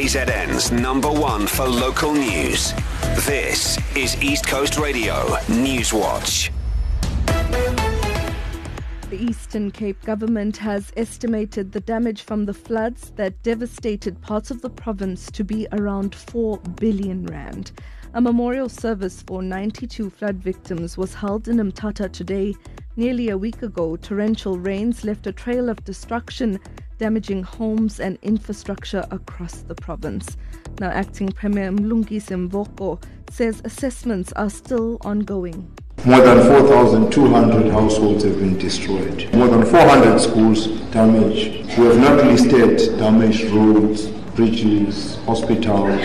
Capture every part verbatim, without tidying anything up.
Z N's number one for local news. This is East Coast Radio Newswatch. The Eastern Cape government has estimated the damage from the floods that devastated parts of the province to be around four billion rand. A memorial service for ninety-two flood victims was held in Mthatha today. Nearly a week ago, torrential rains left a trail of destruction, damaging homes and infrastructure across the province. Now, Acting Premier Mlungisi Mvoko says assessments are still ongoing. More than four thousand two hundred households have been destroyed. More than four hundred schools damaged. We have not listed damaged roads, bridges, hospitals.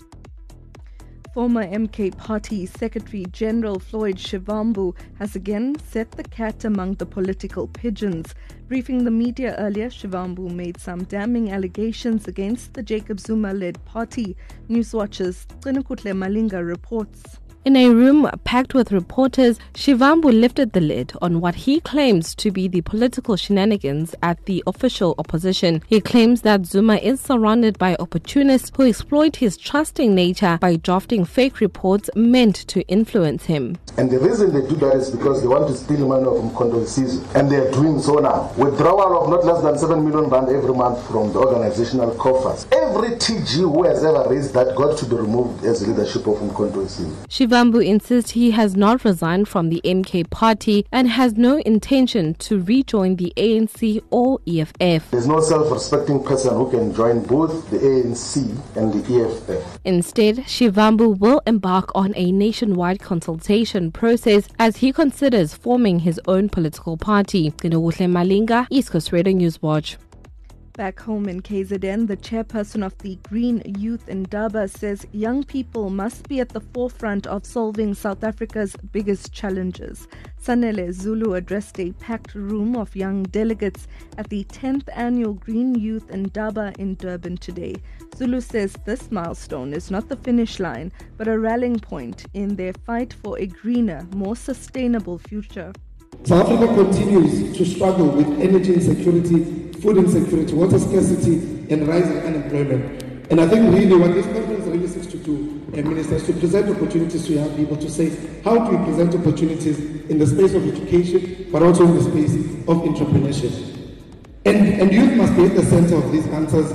Former M K Party Secretary General Floyd Shivambu has again set the cat among the political pigeons. Briefing the media earlier, Shivambu made some damning allegations against the Jacob Zuma-led party. Newswatch's Qinukutle Malinga reports. In a room packed with reporters, Shivambu lifted the lid on what he claims to be the political shenanigans at the official opposition. He claims that Zuma is surrounded by opportunists who exploit his trusting nature by drafting fake reports meant to influence him. And the reason they do that is because they want to steal money from Mkondo Sizwe. And they are doing so now. Withdrawal of not less than seven million rand every month from the organizational coffers. Every T G who has ever raised that got to be removed as leadership of Mkondo Sizwe. Shivambu insists he has not resigned from the M K party and has no intention to rejoin the A N C or E F F. There's no self-respecting person who can join both the A N C and the E F F. Instead, Shivambu will embark on a nationwide consultation process as he considers forming his own political party. Qinukutle Malinga, East Coast Radio Newswatch. Back home in K Z N, the chairperson of the Green Youth Indaba says young people must be at the forefront of solving South Africa's biggest challenges. Sanele Zulu addressed a packed room of young delegates at the tenth Annual Green Youth Indaba in Durban today. Zulu says this milestone is not the finish line, but a rallying point in their fight for a greener, more sustainable future. South Africa continues to struggle with energy insecurity, food insecurity, water scarcity, and rising unemployment. And I think really what this conference really seeks to do, uh, Minister, is to present opportunities to young people to say, how do we present opportunities in the space of education, but also in the space of entrepreneurship. And, and youth must be at the center of these answers.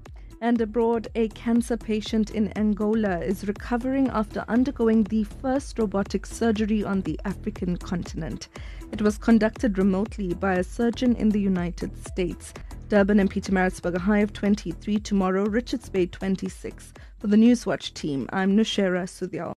And abroad, a cancer patient in Angola is recovering after undergoing the first robotic surgery on the African continent. It was conducted remotely by a surgeon in the United States. Durban and Pietermaritzburg a high of twenty-three tomorrow, Richards Bay twenty-six. For the Newswatch team, I'm Nushera Sudhyal.